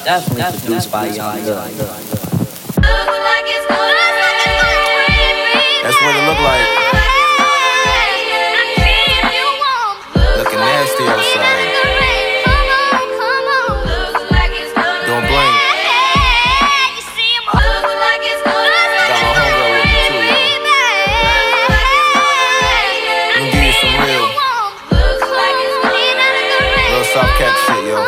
Definitely produced by Young Good. That's what it look like. Looking nasty outside. Don't blink. Got my homegirl with me too, yo. Let me give you some real soft cat shit, yo.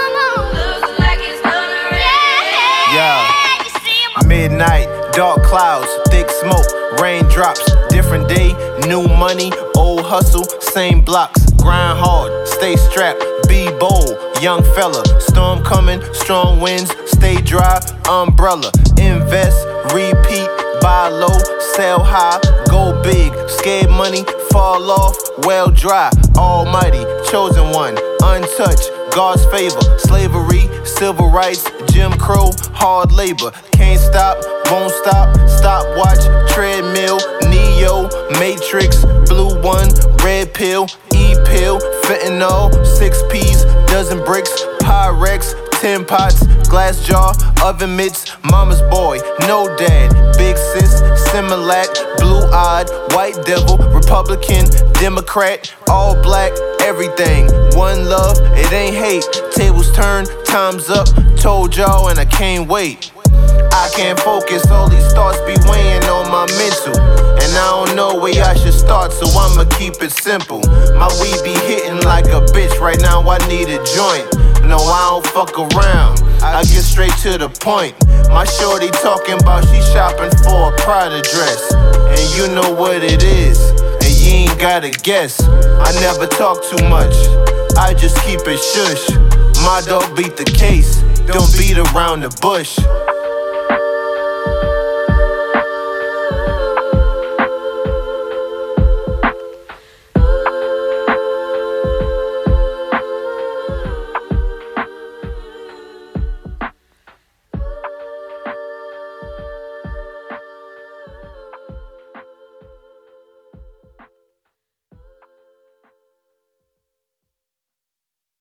Yeah. Midnight, dark clouds, thick smoke, raindrops, different day, new money, old hustle, same blocks, grind hard, stay strapped, be bold, young fella, storm coming, strong winds, stay dry, umbrella, invest, repeat, buy low, sell high, go big, scared money, fall off, well dry, almighty, chosen one, untouched, God's favor, slavery, civil rights, Jim Crow, hard labor, can't stop, won't stop, stopwatch, treadmill, Neo, Matrix, blue one, red pill, E-pill, fentanyl, 6 P's, dozen bricks, Pyrex, 10 pots, glass jar, oven mitts, mama's boy, no dad, big sis, Similac, blue-eyed, white devil, Republican, Democrat, all black, everything, one love, it ain't hate, tables turn, time's up, told y'all and I can't wait. I can't focus, all these thoughts be weighing on my mental, and I don't know where I should start, so I'ma keep it simple. My weed be hitting like a bitch, right now I need a joint. No, I don't fuck around, I get straight to the point. My shorty talking about she shopping for a Prada dress, and you know what it is, and you ain't gotta guess. I never talk too much, I just keep it shush. My dog beat the case, don't beat around the bush.